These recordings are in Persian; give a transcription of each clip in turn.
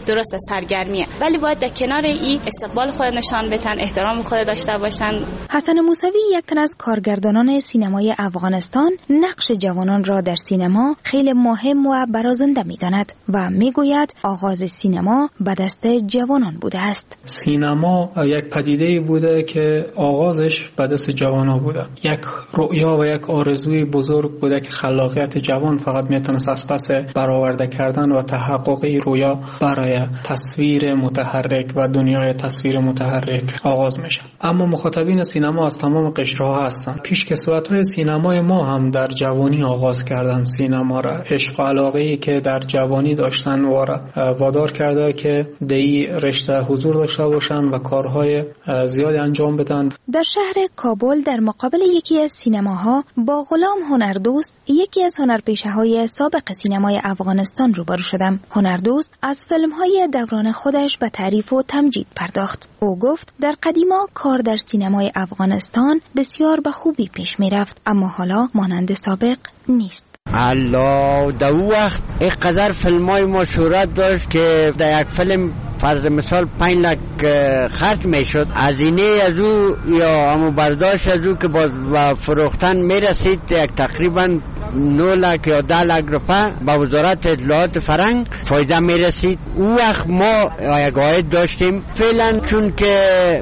درست سرگرمیه، ولی باید در کنار این استقبال خود نشان بدن، احترام خود داشته باشن. حسن موسوی، یک تن از کارگردانان سینمای افغانستان، نقش جوانان را در سینما خیلی مهم و برازنده می‌داند و میگوید آغاز سینما به دست جوانان بوده است. سینما یک پدیده بوده که آغازش به دست جوانان بوده. یک رؤیا و یک آرزوی بزرگ بوده که خلاقیت جوان فقط میتونست از پس برآورده کردن و تحقق این رؤیا برای تصویر متحرک و دنیای تصویر متحرک آغاز میشه. اما مخاطبین سینما از تمام قشرها هستند. پیشکسوت‌های سینمای ما هم در جوانی آغاز کردن سینما را. عشق و علاقه‌ای که در جوانی داشتن وادار کرده که در این رشته حضور داشته باشن و کارهای زیادی انجام بدن. در شهر کابل در مقابل یکی از سینماها با غلام هنردوست، یکی از هنرپیشه‌های سابق سینمای افغانستان روبرو شدم. هنردوست از فیلم‌های دوران خودش به تعریف و تمجید پرداخت. او گفت در قدیما کار در سینمای افغانستان بسیار به خوبی پیش می‌رفت، اما حالا مانند سابق نیست. الله در وقت اینقدر فیلم‌های ما شهرت داشت که در یک فیلم فرض مثال 5 لک خرج میشد. هزینه از او یا همون برداشت از او که با فروختن میرسید یک تقریبا 9 لک یا 10 لک روپیه با وزارت اطلاعات فرهنگ فایده میرسید. اون وقت ما یک عاید داشتیم. فعلا چون که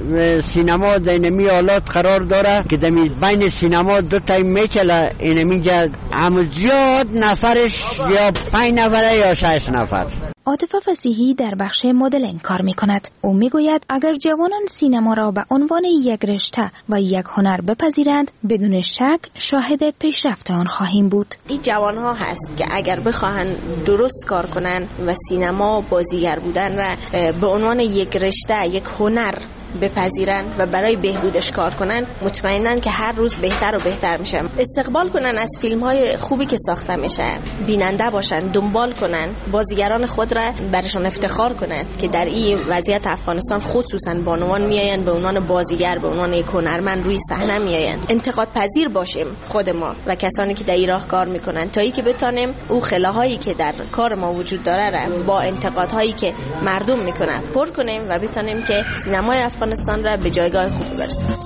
سینما در اینمی حالات قرار داره که در بین سینما دو تایم میچله، اینمیجا هم زیاد نفرش یا 5 نفره یا 6 نفر. عاطفه فصیحی در بخش مدلینگ کار می کند. او می گوید اگر جوانان سینما را به عنوان یک رشته و یک هنر بپذیرند، بدون شک شاهد پیشرفت آن خواهیم بود. این جوان ها هست که اگر بخواهند درست کار کنند و سینما بازیگر بودن را به عنوان یک رشته، یک هنر بپذیرن و برای بهبودش کار کنن، مطمئنن که هر روز بهتر و بهتر میشه. استقبال کنن از فیلم‌های خوبی که ساخته میشه، بیننده باشن، دنبال کنن، بازیگران خود را برشان افتخار کنن که در این وضعیت افغانستان خصوصا بانوان میآیند به عنوان بازیگر، به عنوان یک هنرمند روی صحنه میآیند. انتقاد پذیر باشیم خود ما و کسانی که در این راه کار میکنن تا اینکه بتونیم او خلاهایی که در کار ما وجود داره را با انتقادهایی که مردم میکنن پر کنیم و بتونیم که سینمای افغانستان را به جایگاه خوب برسونیم.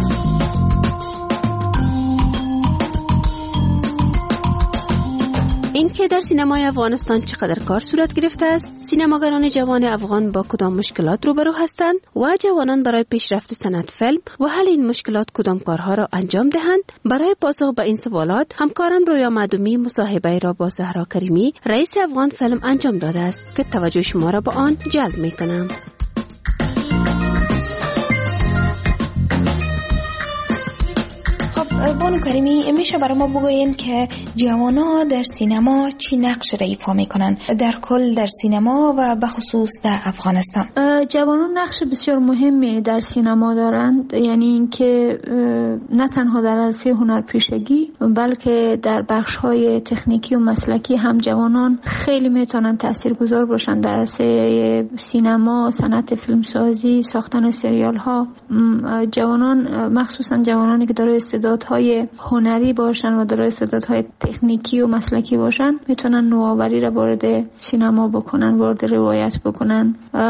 این که در سینمای افغانستان چقدر کار صورت گرفته است، سینماگران جوان افغان با کدام مشکلات روبرو هستند و جوانان برای پیشرفت صنعت فیلم و حل این مشکلات کدام کارها را انجام دهند. برای پاسخ به این سوالات همکارم رویا معدومی مصاحبه را با زهرا کریمی، رئیس افغان فیلم انجام داده است که توجه شما را به آن جلب می‌کنم. بانو کریمی، میشه برای ما بگوین که جوانا در سینما چی نقش را ایفا میکنن در کل در سینما و به خصوص در افغانستان؟ جوانان نقش بسیار مهمی در سینما دارند، یعنی اینکه نه تنها در عرصه هنرپیشگی بلکه در بخش‌های تکنیکی و مسلکی هم جوانان خیلی میتونن تاثیرگذار باشن در عرصه سینما، صنعت فیلمسازی، ساختن سریال ها. جوانان مخصوصا جوانانی که دارای استعدادهای هنری باشن و دارای استعدادهای تکنیکی و مسلکی باشن میتونن نوآوری را وارد سینما بکنن، وارد روایت بکنن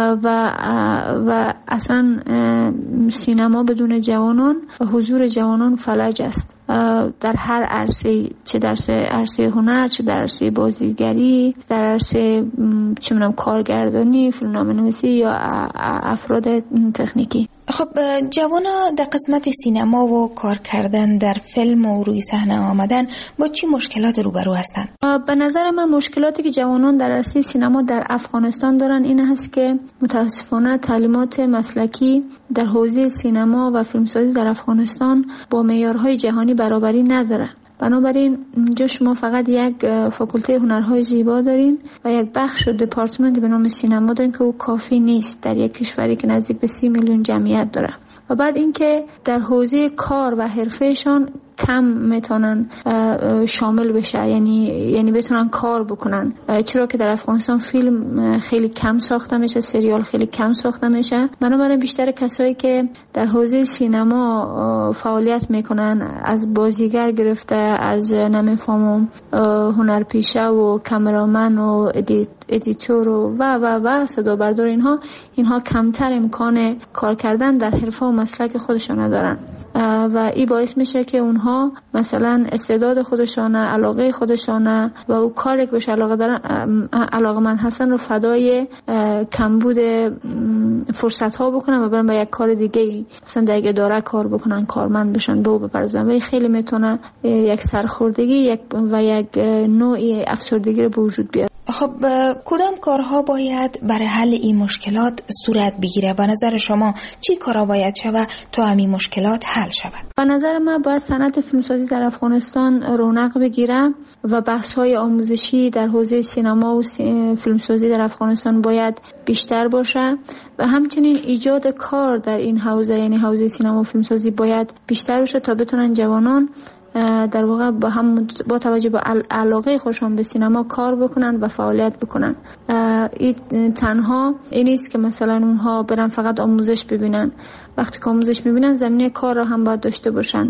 و اصلا سینما بدون جوانان و حضور جوانان فلج است. در هر عرصه، چه در عرصه هنر، چه در عرصه بازیگری، در عرصه کارگردانی، فیلمنامه‌نویسی یا افراد تکنیکی. خب جوانا در قسمت سینما و کار کردن در فیلم و روی صحنه آمدن با چی مشکلات روبرو هستند؟ به نظر من مشکلاتی که جوانان در عرصه سینما در افغانستان دارن این هست که متاسفانه تعلیمات مسلکی در حوزه سینما و فیلمسازی در افغانستان با معیارهای جهانی برابری نداره. بنابراین اینجا شما فقط یک فاکولته هنرهای زیبا دارین و یک بخش و دپارتمنت به نام سینما دارین که او کافی نیست در یک کشوری که نزدیک به 30 میلیون جمعیت داره. و بعد اینکه در حوزه کار و حرفهشان کم میتونن شامل بشه، یعنی بتونن کار بکنن، چرا که در افغانستان فیلم خیلی کم ساخته میشه، سریال خیلی کم ساخته میشه. بنابراین بیشتر کسایی که در حوزه سینما فعالیت میکنن، از بازیگر گرفته از نمیفهمم هنرپیشه و کامرامن و ادیتور و صدا بردار، اینها کمتر امکان کار کردن در حرفه و مسلک خودشون دارن و این باعث میشه که اونها مثلا استعداد خودشانه، علاقه خودشانه و او کاری که بهش علاقه‌مند هستن رو فدای کمبود فرصت ها بکنن و برن به یک کار دیگه، مثلا در اداره کار بکنن، کارمند بشن، به او بپردازن و خیلی میتونه یک سرخوردگی و یک نوعی افسردگی رو به وجود بیاره. خب کدام کارها باید برای حل این مشکلات صورت بگیره؟ به نظر شما چی کارها باید شود تا همین مشکلات حل شود؟ به نظر من باید صنعت فیلمسازی در افغانستان رونق بگیره و بحث‌های آموزشی در حوزه سینما و فیلمسازی در افغانستان باید بیشتر باشه و همچنین ایجاد کار در این حوزه، یعنی حوزه سینما و فیلمسازی باید بیشتر باشه تا بتونن جوانان در واقع با توجه به علاقه خودشون به سینما کار بکنن و فعالیت بکنن. این تنها این نیست که مثلا اونها برن فقط آموزش ببینن، وقتی که آموزش میبینن زمینه کار را هم باید داشته باشن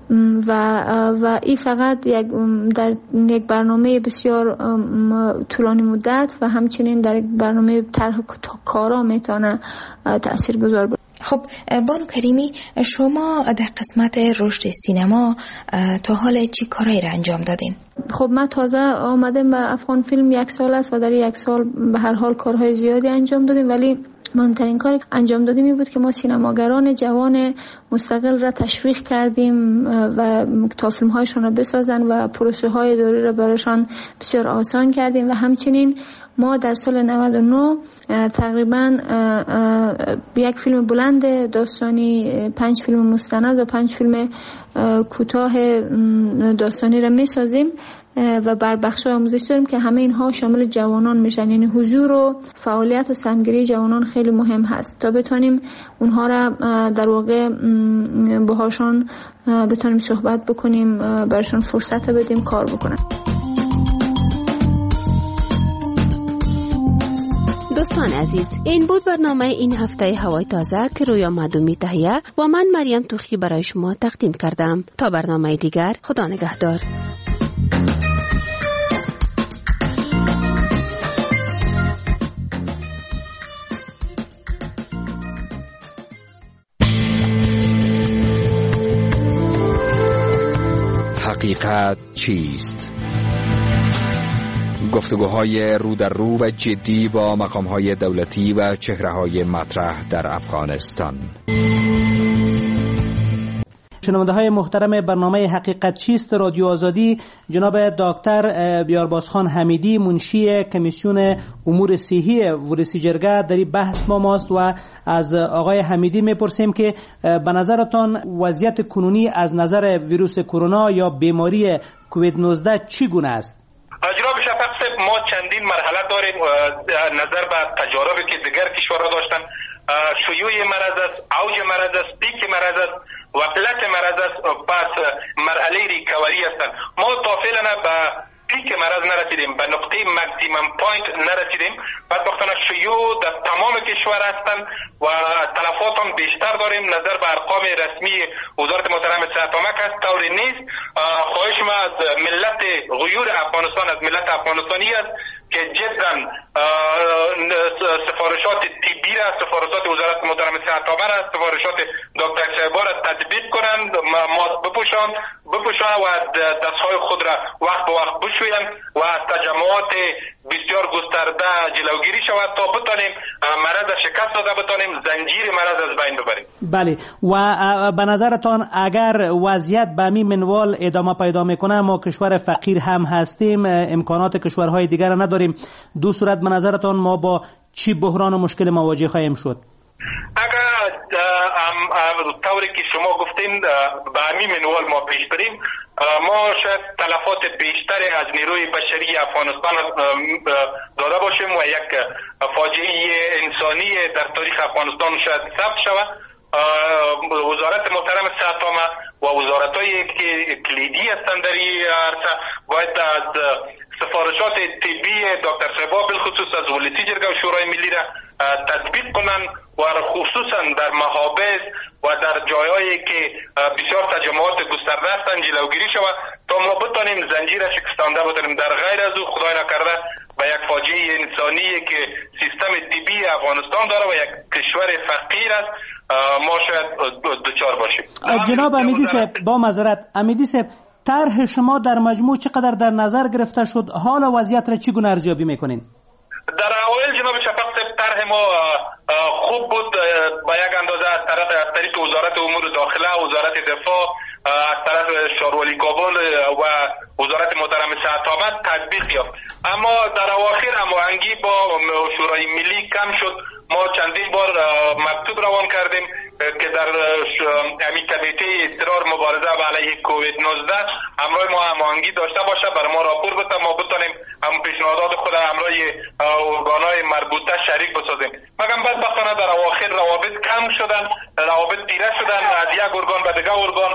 و این فقط در یک برنامه بسیار طولانی مدت و همچنین در یک برنامه طرح کارا میتونه تاثیرگذار باشه. خب بانو کریمی، شما در قسمت رشد سینما تا حال چی کارایی را انجام دادین؟ خب من تازه آمدم به افغان فیلم 1 سال است و در 1 سال به هر حال کارهای زیادی انجام دادیم، ولی مهمترین کاری انجام دادیم این بود که ما سینماگران جوان مستقل را تشویق کردیم و تا فیلم‌هایشان را بسازن و پروسه های اداری را برایشان بسیار آسان کردیم و همچنین ما در سال 99 تقریبا 1 فیلم بلند داستانی، 5 فیلم مستند و 5 فیلم کوتاه داستانی را می‌سازیم و بر بخش‌های آموزشی داریم که همه اینها شامل جوانان میشن، یعنی حضور و فعالیت و سهمگیری جوانان خیلی مهم هست تا بتونیم اونها را در واقع باهاشون بتونیم صحبت بکنیم، برشون فرصت بدیم کار بکنن. دوستان عزیز، این بود برنامه این هفته هوای تازه که رویا مدومی تهیه و من مریم توخی برای شما تقدیم کردم. تا برنامه دیگر، خدا نگهدار. حقیقت چیست؟ گفتگوهای رو در رو و جدی با مقامهای دولتی و چهره‌های مطرح در افغانستان. شنونده‌های محترم برنامه حقیقت چیست رادیو آزادی، جناب دکتر بیاربازخان حمیدی، منشی کمیسیون امور صحی ورسی جرگه در این بحث با ماست و از آقای حمیدی میپرسیم که به نظرتان وضعیت کنونی از نظر ویروس کرونا یا بیماری کووید 19 چگونه است؟ جناب شفق صاحب، ما چندین مرحله داریم نظر به تجاربی که دیگر کشورها داشتن. شیوع مرض است، اوج مرض است، پیک مرض است، وقلت مرض است، پس مرحله ریکاوری هستند. ما تا فعلا به پیک مرض نرسیدیم، به نقطه مکسیمم پوینت نرسیدیم. بدبختانه شیوع در تمام کشور هستند و تلفات هم بیشتر داریم. نظر به ارقام رسمی وزارت محترم صحت آمک است طوری نیست. خواهش ما از ملت غیور افغانستان، از ملت افغانستانی است که جدا سفارشات طبی را، سفارشات وزارت محترم صحت آمک است، سفارشات دکتر صاحبا را تطبیق کنند، ماسک بپوشند و دستهای خود را وقت به وقت بشویند و از تجمعات بسیار گسترده جلوگیری شود تا بتانیم مرض شکست داده، بتانیم زنجیر مرض از بین ببریم. بله، و به نظرتان اگر وضعیت به همین منوال ادامه پیدا میکنه، ما کشور فقیر هم هستیم، امکانات کشورهای دیگر نداریم، دو صورت به نظرتان ما با چی بحران و مشکل مواجه خواهیم شد؟ اگر طوری که شما گفتین به همین منوال ما پیش بریم، ما شاید تلفات بیشتری از نیروی بشری افغانستان داده باشیم و یک فاجعه انسانی در تاریخ افغانستان شاید ثبت شود. وزارت محترم صحت عامه و وزارت‌های که کلیدی هستند در این عرصه باید از سفارشات طبی دکتر صاحبا بالخصوص از ولسی جرگه و شورای ملی را تطبیق کنند و خصوصا در محابس و در جایهایی که بسیار تجمعات گسترده هستند جلوگیری شود تا ما بتانیم زنجیر شکستانده بتانیم. در غیر از او خدای نکرده به یک فاجعه انسانی که سیستم طبی افغانستان داره و یک کشور فقیر است ما شاید دچار باشیم. جناب امیدی صاحب با معذرت، امیدی صاحب طرح شما در مجموع چقدر در نظر گرفته شد؟ حال و وضعیت را چگونه ارزیابی میکنین؟ در اوایل جناب شفق صاحب طرح ما خوب بود، با یک اندازه از طریق وزارت امور داخله، وزارت دفاع، از طرف شاروالی کابل و وزارت محترم صحت آمد تطبیق یافت، اما در اواخر هماهنگی با شورای ملی کم شد. ما چندین بار مکتوب روان کردیم که در کمیته اضطرار مبارزه علیه کووید 19 همراه ما هماهنگی داشته باشه، برای ما راپور بده، ما بتونیم هم پیشنهادات خود همراه ارگان‌های مربوطه شریک بسازیم. مگر بدبختانه در اواخر روابط کم شدن، روابط تیره شدن، از یک ارگان به دیگر ارگان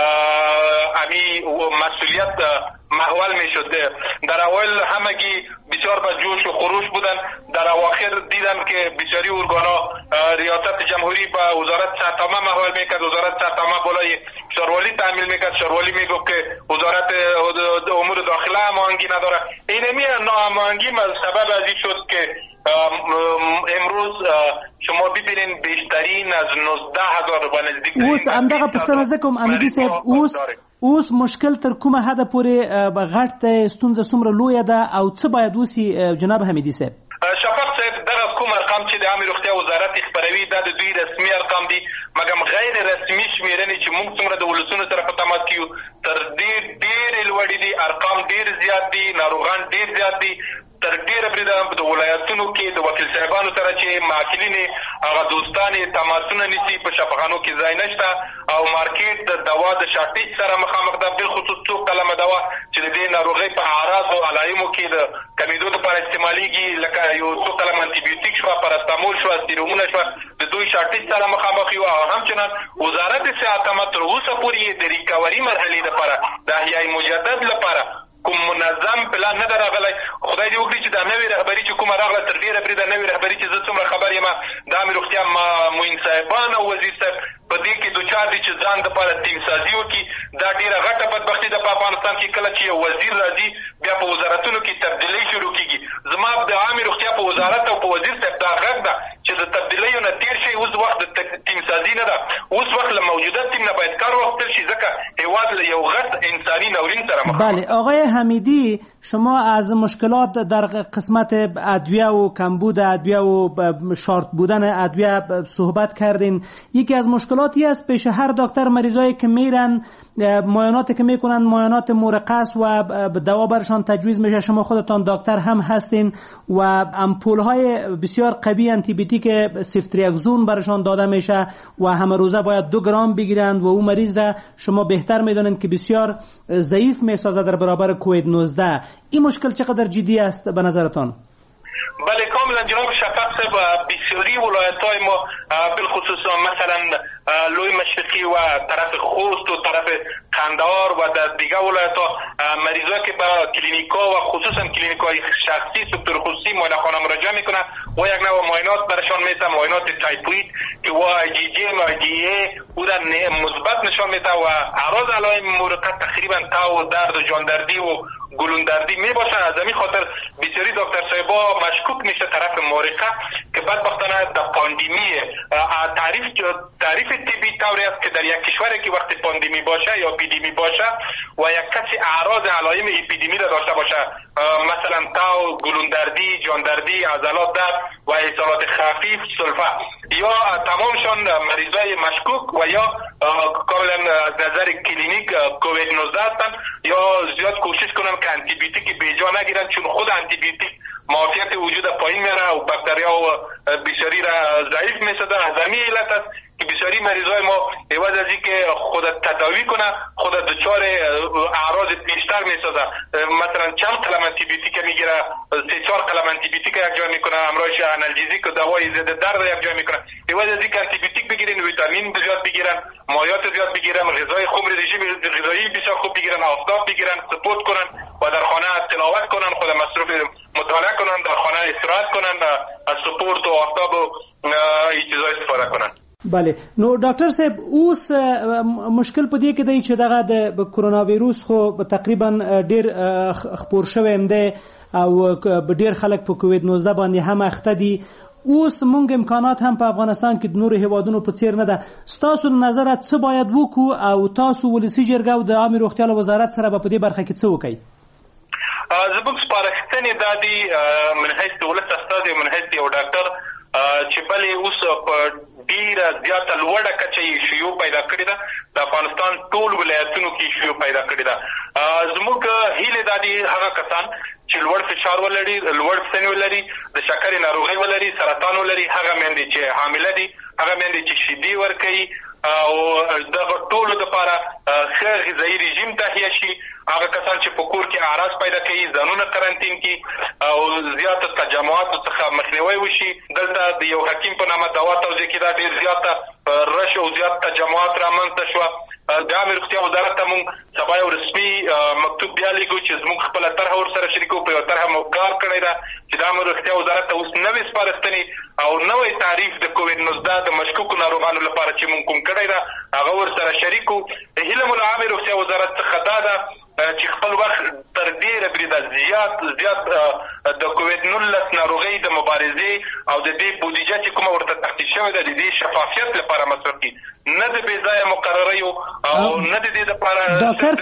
مسئولیت محول می شده. در اول همگی بسیار به جوش و خروش بودن، در اواخر دیدم که بسیاری ارگانا ریاست جمهوری به وزارت صحت عامه محول میکرد، وزارت صحت عامه بالای شاروالی تعمیل میکرد، شاروالی میگفت که وزارت امور داخله هماهنگی نداره. اینمی ناهماهنگی سبب از این شد که امروز شما ببینین بیشترین از 19,000 و نزدیک اوس همدغه پوښتنه زکم امیدي صاحب اوس مشکل تر کومه حد پورې غټ ستونزه څومره لویه ده او څه باید وسی جناب حمیدي صاحب؟ شفاق صاحب دغه کوم ارقام چې د عامه روغتیا وزارت خبروي دا د دوی رسمي ارقام دي، مګر غیر رسمي شمیرنې چې موږ څومره د ولسونو سره په تماس کې یو تر دې ډېر لوړ دي، ارقام ډېر زیات دي، ناروغان ډېر زیات دي. تر ډیره بریده د ولایتونو کې د وکیل صاحبانو سره چې معقولین هغه دوستان تماسونه نیسي په شفاخانو کې ځای نشته او مارکیټ د دوا د شارټیج سره مخامخ ده، بالخصوص څو کلمه دوا چې د دې ناروغۍ په اعراض او علایمو کې د کمیدو لپاره استعمالیږي، لکه یو څو کلمه انټي بیوټیک شو، پاراستامول شو، سیرومونه شو، د دوی شارټیج سره مخامخ یو. همچنان وزارت صحت عامه تر اوسه پورې د ریکاوري مرحلې لپاره د احیای مجدد لپاره کوم منظم پلان نه راغلی. خدای دې وکړي چې دا نوې رهبري چې کومه راغله تر ډېره بریده نوې رهبري چې زه څومره خبر یم د عامې روغتیا معین صاحبان او وزیر صاحب په دې کې دوچار دي چې ځان دپاره ټیم سازي وکړي. دا ډېره غټه بدبختي ده په افغانستان کې کله چې یو وزیر راځي بیا په وزارتونو کې تبدیلۍ شروع کېږي. زما د عامې روغتیا په وزارت او په وزیر صاحب دا غږ ده چې د تبدیلیو نه تېر شي. اوس وخت د ټیم سازي نه ده، اوس وخت له موجوده ټیم نه باید کار واخیستل شي، ځکه هېواد له یو غټ انساني ناورین سره مخ. بله آقای حمیدی، شما از مشکلات در قسمت ادویه و کمبود ادویه و شارت بودن ادویه صحبت کردین. یکی از مشکلاتی است پیش هر دکتر مریضایی که میرن معایناتی که میکنن معاینات مرخص و دوا برشان تجویز میشه، شما خودتان دکتر هم هستین و امپول های بسیار قوی آنتی بیوتیک سیفتریاکزون برشان داده میشه و همه روزه باید 2 گرم بگیرند و اون مریض را شما بهتر میدونید که بسیار ضعیف میسازه در برابر کووید 19. این مشکل چقدر جدی است به نظرتان؟ بله کاملا جناب شفاق صاحب، بسیاری ولایت‌های ما بالخصوص مثلا لوی مشرقی و طرف خوست و طرف قندهار و در دیگر ولایت‌ها مریضایی که به کلینیک‌ها و خصوصا کلینیک‌های شخصی دکتر خصوصی معاینه‌خانه مراجعه میکنن و یک نوع معاینات برشان میده، معاینات تایپوید که و IgG و IgA او در مثبت نشان میده و اعراض علائم مرتبط تقریبا تاو درد و جاندردی و گلون دردی می باشه. از همین خاطر بسیاری دکتر صاحبا مشکوک میشه طرف مورقه که بدبختانه در پاندمی تعریف طبی طوری است که در یک کشوری که وقت پاندمی باشه یا اپیدمی باشه و یک کسی اعراض علائم اپیدمی را داشته باشه، مثلا تاو، گلون دردی، جاندردی، عضلات درد و احساسات خفیف، سلفه، یا تمامشان مریضای مشکوک و یا کاملا از نظر کلینیک کووید 19 هستند، یا زیاد کوشش کنن که آنتی بیوتیک بیجا نگیرن، چون خود آنتی بیوتیک معافیت وجود پایین میره و باکتریا و بسیاری را ضعیف میسازه. از همین علت است که بسیاری مریضای ما عوض از اینکه خود تداوی کنه خود دچار اعراض بیشتر میسازه. مثلا چند قلم آنتی بیوتیک میگیره، 3-4 قلم آنتی بیوتیک یک جا میکنه، همراهش آنالژزیک و دوای ضد درد یک جا میکنه. عوض از اینکه آنتی بیوتیک بگیرن، ویتامین زیاد بگیرن، مایعات زیاد بگیرن، غذای خوب، رژیم غذایی بسیار خوب بگیرن، آفتاب بگیرن، سپورت کنن و در خانه تلاوت کنن، خود مصروف مطالعه کنن، در خانه استراحت کنن، از سپورت و آفتاب و این چیزا استفاده کنن. بله نو ډاکټر صاحب اوس مشکل په دې کې دی چې دغه د کرونا وایروس خو تقریبا ډیر خپور شوی هم دی او ډیر خلک په کووید 19 باندې هم اخته دي. اوس مونږ امکانات هم په افغانستان کې د نورو هیوادونو په څیر نه ده. ستاسو نظر څه باید وکړو او تاسو ولسی جرګه او د عامه روغتیا وزارت سره په دې برخه کې څه وکړي؟ زموږ سپارښتنې دا دي من حیث د ولس استازي من حیث یو ډاکټر چې بلې اوس په ډیره زیاته لوړه کچه یې شیوع پیدا کړې ده. د افغانستان ټول ولایتونو کې شیوع پیدا کړې ده. زموږ هیلې دا دي هغه کسان چې لوړ فشار ولري، لوړ سن ولري، د شکرې ناروغي ولري، سرطان ولري، هغه میندې چې حامله دي، هغه میندې چې شیدې ورکوي او دغه ټولو لپاره ښه غذایي رژیم تهیه شي. هغه کسان چې په کور کې اعراض پیدا کوي ځانونه قرنطین کړي او زیاته تجمعاتو څخه مخنیوی وشي. دلته د یو حکیم په نامه دوا توزیع کې دا ډېر زیاته رش او زیات تجمعات رامنځته شوه. د عامه روغتیا وزارت ته مونږ سبا یو رسمي مکتوب بیا لیکو چې زموږ خپله طرحه ورسره شریکو. په یوه طرحه مو کار کړی ده چې د عامه روغتیا وزارت ته اوس نوې سپارښتنې او نوی تعریف د کووید 19 د مشکوکو ناروغانو لپاره چې مونږ کوم کړی ده هغه ورسره شریکو. هیله مو له عامه روغتیا وزارت څخه دا ده چې خپل وخت تر ډیره بریده زیات د کووید 19 ناروغۍ د مبارزې او د دې بودیجه چې کومه ورته تخصیص شوې ده د دې شفافیت لپاره مصرف کړي، نه د بې ځایه مقرریو او نه د دې لپاره. دکتر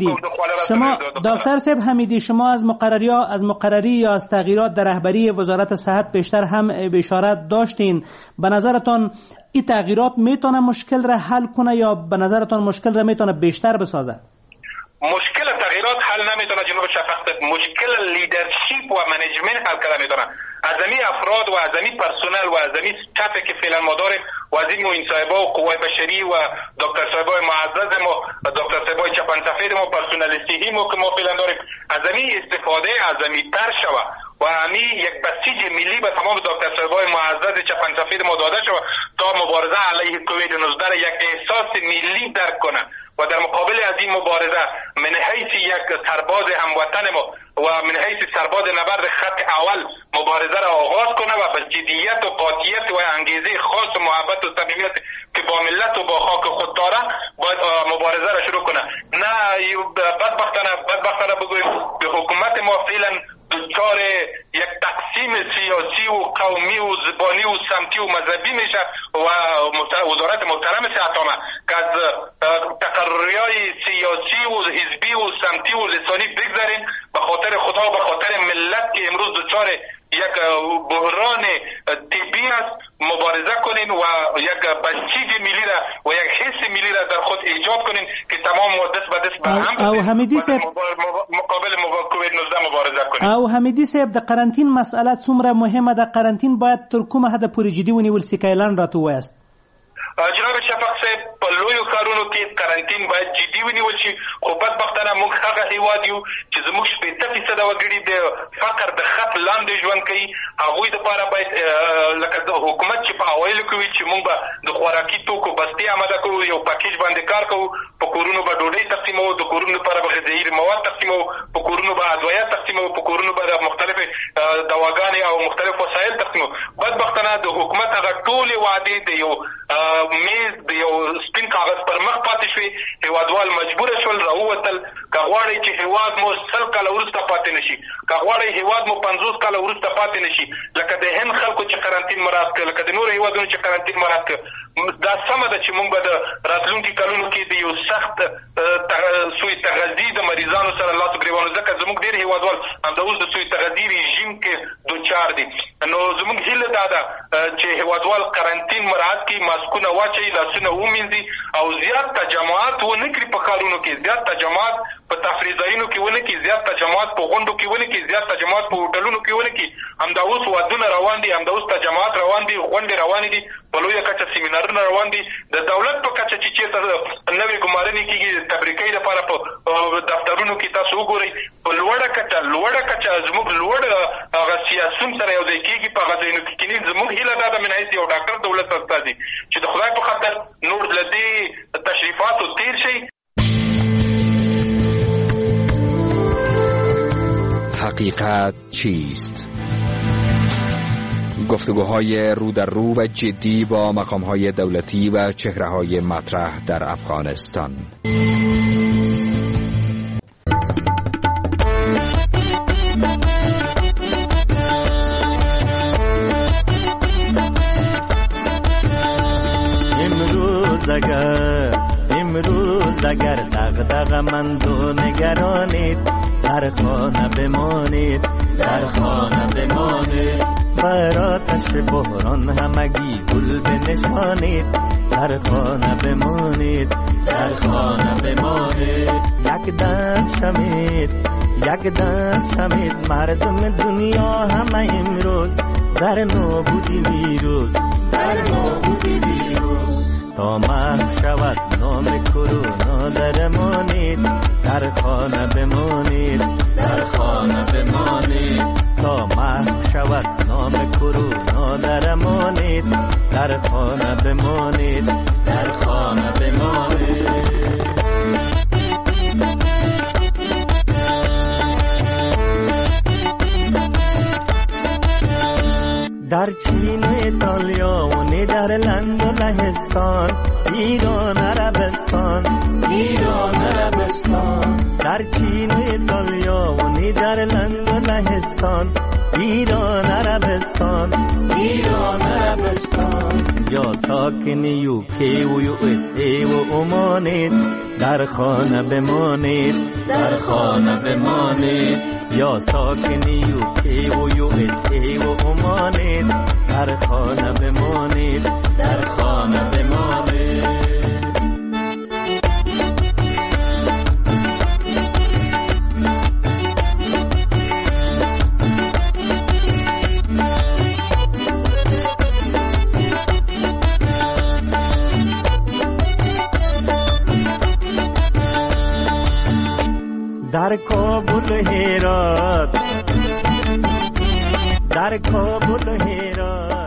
صاحب حمیدی شما از مقرری یا از تغییرات در رهبری وزارت صحت بیشتر هم اشارت داشتین. به نظرتان این تغییرات میتونه مشکل را حل کنه یا به نظرتان مشکل را میتونه بیشتر بسازه؟ مشکل تغییرات حل نمیتونه جناب شفاق، مشکل لیدرشپ و منیجمنت حل کرده میتونه. اعظمی افراد و اعظمی پرسنل و اعظمی استافی که فعلا ما داریم، وزیر معین صاحبا و قوای بشری و دکتر صاحبای معزز ما، دکتر صاحبای چپن سفید ما، پرسنل صحی ما که ما فعلا داریم، اعظمی استفاده اعظمی تر شوه و همی یک بسیج ملی به تمام دکتر صاحبای معزز چپن سفید ما داده شوه تا مبارزه علیه کووید 19 یک احساس ملی درک کنه و در مقابل از این مبارزه من حیث یک سرباز هموطن ما و من حیث سرباز نبرد خط اول مبارزه را آغاز کنه و به جدیت و قاطعیت و انگیزه خاص و محبت و صمیمیت که با ملت و با خاک خود داره باید مبارزه را شروع کنه. نه بدبختانه بگویم به حکومت ما فعلا دچار یک تقسیم سیاسی و قومی و زبانی و سمتی و مذهبی میشه و وزارت محترم صحت عامه که از تقرریای سیاسی و حزبی و سمتی و لسانی بگذارین به خاطر خدا و به خاطر ملت که امروز دچار یک بحران طبی است مبارزه کنین و یک بسیج ملی را و یک حس ملی را در خود ایجاد کنین که تمام دست به دست به هم مقابل کووید 19 مبارزه کنین. او حمیدی صاحب د قرنطین مسئله څومره مهمه ده؟ قرنطین باید تر کومه حد پورې جدي ونیول سي؟ که اعلان راته ووایاست. جناب شفاق صاحب په لویو ښارونو کې قرنطین باید جدي ونیول شي، خو بدبختانه موږ هغه هیواد یو چې زموږ 80% وګړي د فقر د خط لاندې ژوند کوي. هغوی دپاره باید لکه د حکومت چې په اوایلو کې وي چې موږ به د خوراکي توکو بستې آماده کوو، یو پاکیج باندې کار کوو، په کورونو به ډوډۍ تقسیموو، د کورونو لپاره به غذایي مواد تقسیموو، په کورونو به ادویه تقسیموو، په کورونو به د مختلفې دواګانې او مختلف وسایل تقسیموو. بدبختانه د حکومت هغه ټولې وعدې د یو میز د یو سپین کاغذ پر مخ پاتې شوې. هیوادوال مجبور شول راووتل. که غواړئ چې هیواد مو 100 کاله وروسته پاتې نشي، که غواړئ هیواد مو 50 کاله وروسته پاتې نشي، لکه د هند خلکو چې قرنطین مراعات کړ، لکه د نورو هیوادونو چې قرنطین مراعات کړ، دا سمه ده چې موږ به د راتلونکي کلونو کې د یو سخت سوی تغذي د مریضانو سره لاس ګریوانو، ځکه زموږ ډېر هیوادوال همدا اوس د سوی تغذي رژیم کې دوچار دي. نو زموږ هیله دا ده چې هیوادوال قرنطین مراعات کړي، ماسکونه واچوي، لاسونه ومینځي او زیات تجمعات ونه کړي په ښارونو کې، زیات تجمعات په تفریح ځایونو کې ونه کړي، زیات تجمعات په غونډو کې ونه کړي، زیات تجمعات په هوټلونو کې ونه کړي. همدا اوس ودونه روان دي، همدا اوس تجمعات روان روان دي، غونډې روانې دي، په لویه کچه سیمینارونه روان دي. د دولت په کچه چې چېرته نوې ګمارنې کېږي د تبریکۍ لپاره په دفترونو کې تاسو وګورئ، په لوړه کچه زموږ لوړ هغه سیاسون سره یو ځای کېږي. په هغه ځایونو کې کېني. زموږ هیله دا ده من حیث یو ډاکټر دولت استازي چې د خدای په خاطر نور له دې تشریفاتو تېر شي. حقیقت چیست؟ گفتگوهای رو در رو و جدی با مقامهای دولتی و چهره‌های مطرح در افغانستان. امروز اگر دغدغه مند و نگرانید، در خانه بمانید، در خانه بمانید. بر آتش بحران همگی گل بنشانید، در خانه بمانید، در خانه بمانید. یک دست شمید مردم دنیا همه امروز در نابودی ویروس، در نابودی ویروس. تا محو شود نام کرونا درمانید، در خانه بمانید، در خانه بمانید. تا محو شود نام کرونا درمانید، در خانه بمانید، در خانه بمانید. در چین و ایتالیا و نیدرلند و لهستان، ایران عربستان، ایران عربستان. در چین و ایتالیا و نیدرلند و لهستان، ایران عربستان، ایران عربستان. یا ساکن یوکی و یو اس ای و عمانید، در خانه بمانید، در خانه بمانید. یا ساکن یوکی و یو اس ای و عمانید، در خانه بمانید، در خانه بمانید. در کابل هرات، در کابل هرات.